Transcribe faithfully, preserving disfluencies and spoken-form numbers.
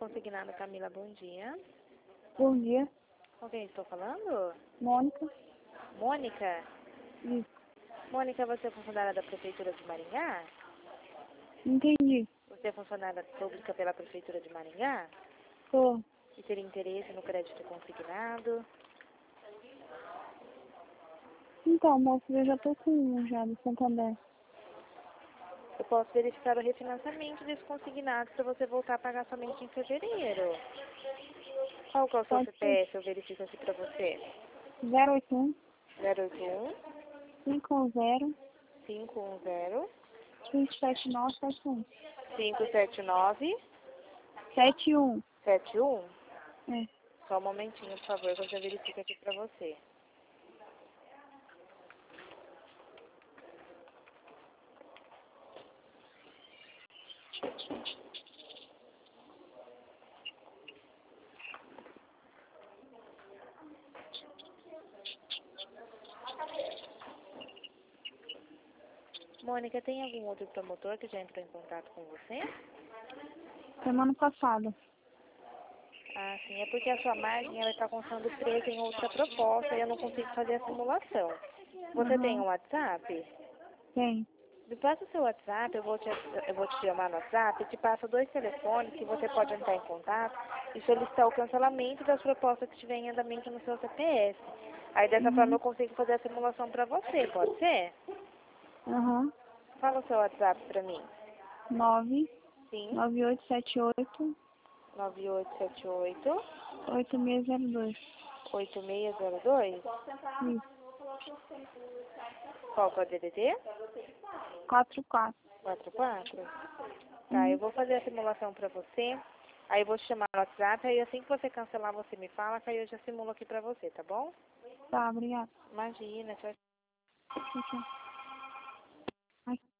consignado, Camila, bom dia. Bom dia, Com quem estou falando? Mônica. Mônica? Isso. Mônica, você é funcionária da Prefeitura de Maringá? Entendi. Você é funcionária pública pela Prefeitura de Maringá? Tô. E teria interesse no crédito consignado? Então, moço, eu já tô com um já do Santander. Eu posso verificar o refinanciamento desse consignado para você voltar a pagar somente em fevereiro. Qual que é o seu Pode ser C P F? Eu verifico aqui para você. zero oito um, zero oito um, cinco zero, cinco um zero, cinco sete nove sete um. cinco sete nove, sete um. sete um. É. Só um momentinho, por favor, que eu já verifico aqui para você. Mônica, tem algum outro promotor que já entrou em contato com você? Semana passada. Ah, sim, é porque a sua margem ela está constando presa em outra proposta e eu não consigo fazer a simulação. Você tem Aham. um WhatsApp? Tem. Me passa o seu WhatsApp, eu vou, te, eu vou te chamar no WhatsApp e te passo dois telefones que você pode entrar em contato e solicitar o cancelamento das propostas que tiver em andamento no seu C P F. Aí dessa forma Uhum. eu consigo fazer a simulação para você, pode ser? Aham. Fala o seu WhatsApp para mim. nove, Sim, nove oito sete oito, nove oito sete oito, oito seis zero dois. oito seis zero dois. Isso. Qual que é o D D D? quatro quatro. quatro quatro. Tá, eu Uhum. vou fazer a simulação pra você. Aí eu vou te chamar no WhatsApp. Aí assim que você cancelar, você me fala. Que aí eu já simulo aqui pra você, tá bom? Tá, obrigada. Imagina, tchau. Tchau, tchau.